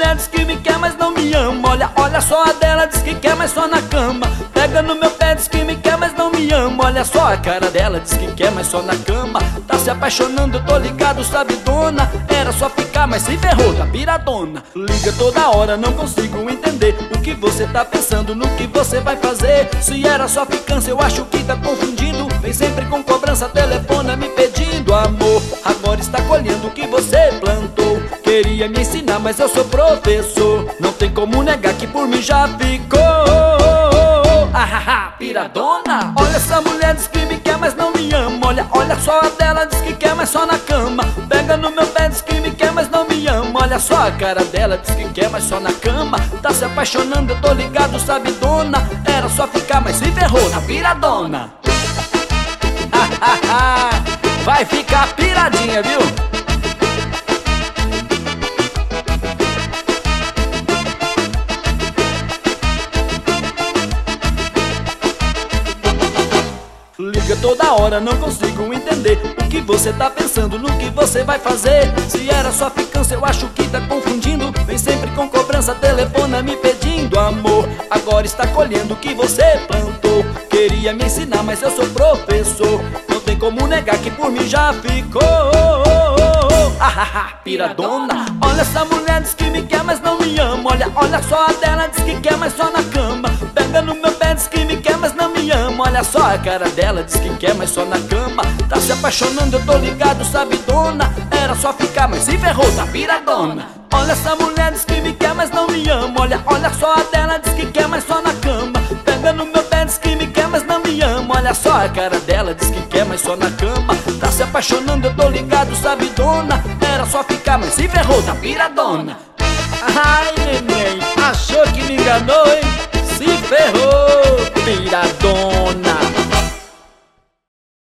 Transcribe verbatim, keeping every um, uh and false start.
mulher diz que me quer, mas não me ama. Olha, olha só a dela, diz que quer, mas só na cama. Pega no meu pé, diz que me quer, mas não me ama. Olha só a cara dela, diz que quer, mas só na cama. Tá se apaixonando, eu tô ligado, sabe, dona? Era só ficar, mas se ferrou, tá piradona. Liga toda hora, não consigo entender o que você tá pensando, no que você vai fazer. Se era só ficância, eu acho que tá confundindo. Vem sempre com cobrança, telefona me pedindo amor. Agora está colhendo o que você plantou. Queria me ensinar, mas eu sou professor. Não tem como negar que por mim já ficou. Ah, piradona. Olha, essa mulher diz que me quer, mas não me ama. Olha, olha só a dela, diz que quer, mas só na cama. Pega no meu pé, diz que me quer, mas não me ama. Olha só a cara dela, diz que quer, mas só na cama. Tá se apaixonando, eu tô ligado, sabe, dona? Era só ficar, mas se ferrou, tá piradona. Vai ficar piradinha, viu? Liga toda hora, não consigo entender o que você tá pensando, no que você vai fazer. Se era só ficância, eu acho que tá confundindo. Vem sempre com cobrança, telefona me pedindo amor. Agora está colhendo o que você plantou. Queria me ensinar, mas eu sou professor. Não tem como negar que por mim já ficou. Ah, piradona. Olha, essa mulher diz que me quer, mas não me ama. Olha, olha só a dela, diz que quer, mas só na cama. Pega no meu pé, diz que me quer, mas não me ama. Olha só a cara dela, diz que quer, mas só na cama. Tá se apaixonando, eu tô ligado, sabe, dona? Era só ficar, mas se ferrou, tá piradona. Olha, essa mulher diz que me quer, mas não me ama. Olha, olha só a dela, diz que quer, mas só na cama. Pega no meu pé, diz que me quer, mas não me ama. Olha só a cara dela, diz que quer, mas só na cama. Tá se apaixonando, eu tô ligado, sabe, dona? Era só ficar, mas se ferrou, tá piradona. Ai, neném, achou que me enganou, hein?